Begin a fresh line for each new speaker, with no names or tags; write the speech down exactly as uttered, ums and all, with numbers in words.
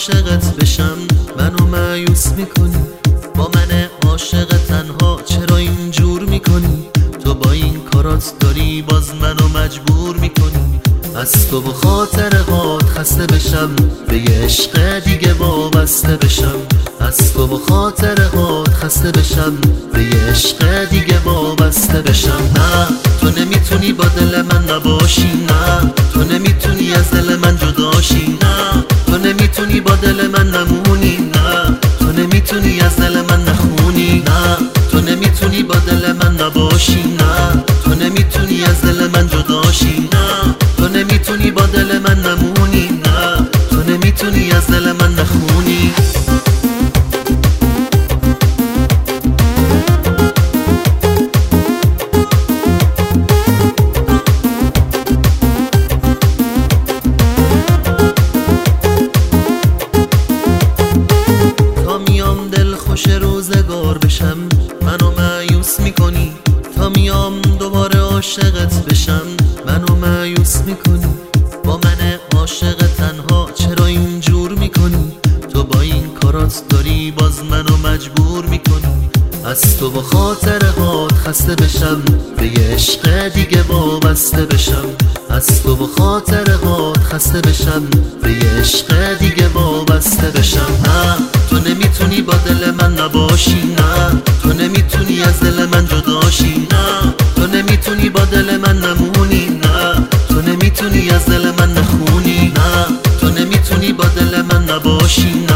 عاشقت بشم منو مایوس میکنی، با من عاشق تنها چرا اینجور میکنی؟ تو با این کارات داری باز منو مجبور میکنی، از تو به خاطرهات خسته بشم، به یه عشق دیگه وابسته بشم، از تو به خاطرهات خسته بشم، به یه عشق دیگه وابسته بشم. نه تو نمیتونی با دل من نباشی، نه تو نمیتونی از دل من جداشی، نه تو نمیتونی با دل من نمونی، نه تو نمیتونی از دل من نخونی، نه تو نمیتونی با دل من نباشی، نه تو نمیتونی از دل من جداشی، نه تو نمیتونی با دل من نمونی، نه تو نمیتونی از دل من نخونی. تا میام دل خوش روزگار بشم منو مایوس میکنی، تا میام دوباره عاشقت بشم منو مایوس میکنی، با من عاشق تنها چرا اینجور میکنی؟ تو با این کارات داری باز منو مجبور میکنی، از تو با خاطرهات خسته بشم، به یه عشق دیگه وابسته بشم، از تو با خاطرهات خسته بشم، به یه عشق دیگه وابسته بشم. نه تو نمیتونی با دل من نباشی، نه تو نمیتونی از دل من جداشی، نه تو نمیتونی با دل من نمونی، نه تو نمیتونی از دل من نخونی، نه تو نمیتونی با دل من نباشی،